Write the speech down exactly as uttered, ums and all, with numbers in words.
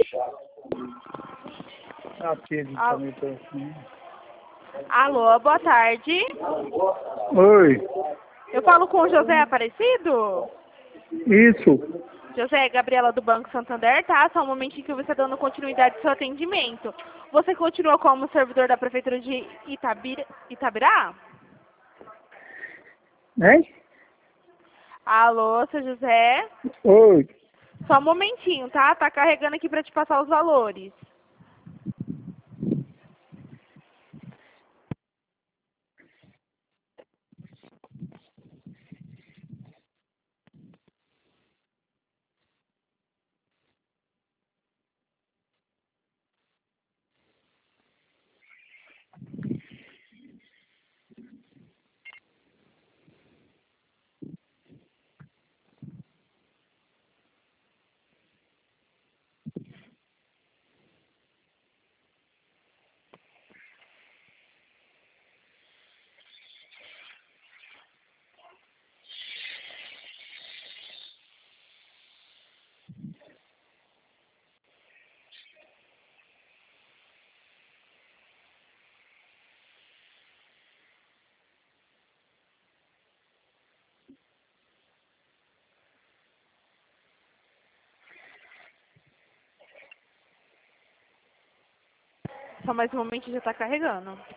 Atende Alô. também por assim. Alô, boa tarde. Oi, Eu falo com o José Aparecido? isso. José, é Gabriela do Banco Santander, tá? Só um momentinho que você está dando continuidade ao seu atendimento. Você continua como servidor da Prefeitura de Itabira, Itabirá? Né? Alô, seu José? Oi. Só um momentinho, tá? Tá carregando aqui para te passar os valores. Só mais um momentinho, já tá carregando.